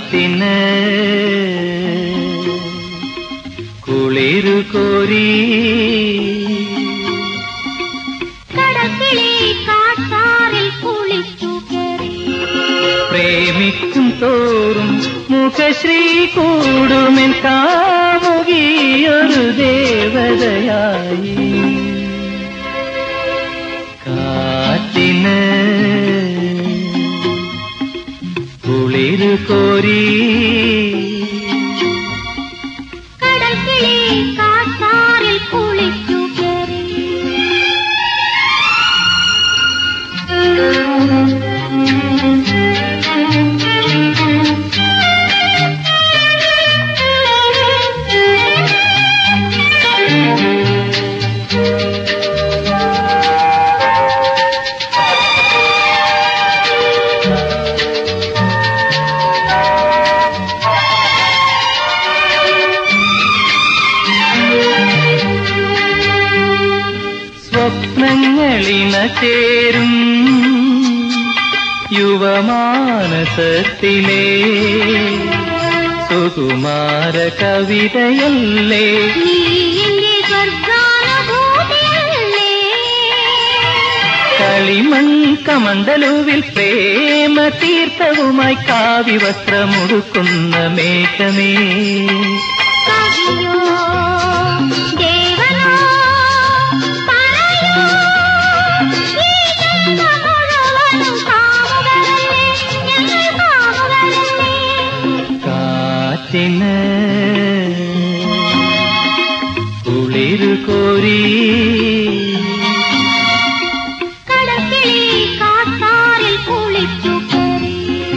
കാറ്റിന് കുളിരു കോരി കടക്കിളി കാട്ടാറിൽ കുളിച്ചു കയറി പ്രേമിക്കും തോറും മുഖശ്രീ കൂടുമെൻ കാമുകിയൊരു ദേവതയായി കാറ്റിന് കുളിരു കോരി കടക്കിളി കാട്ടാറിൽ കുളിച്ചു കയറി സ്വപ്നങ്ങളിണ ചേരും യുവമാനസത്തിലെ സുകുമാര കവിതയല്ലേ നീ എന്റെ സ്വർഗാനുഭൂതിയല്ലേ കളിമൺ കമണ്ടലുവിൽ പ്രേമ തീർത്ഥവുമായി കാവ്യവസ്ത്രമുടുക്കുന്ന മേഘമേ കവിയോ ദേവനോ പറയൂ ഈ ജന്മം മുഴുവനും കാമുകരല്ലേ ഞങ്ങൾ കാമുകരല്ലേ കാറ്റിന് കുളിരു കോരി കടക്കിളി കാട്ടാറിൽ കുളിച്ചു കയറി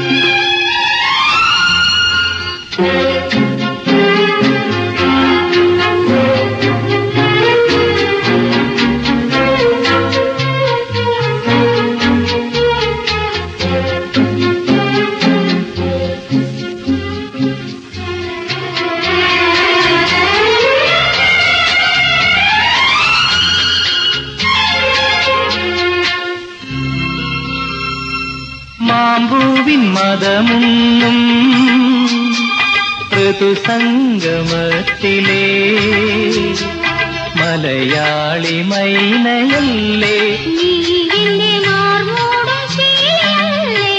മാമ്പൂവിൻ മതമുന്നും ഋതുസംഗമത്തിലെ മലയാളി മൈനയല്ലേ നീ എന്നെ മാർമൂടും ശീലല്ലേ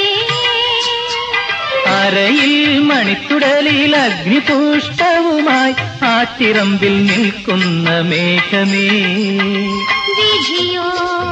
അരയിൽ മണിത്തുടലിൽ അഗ്നിപുഷ്ടവുമായി ആറ്റിറമ്പിൽ നിൽക്കുന്ന മേഘമേ വിധിയോ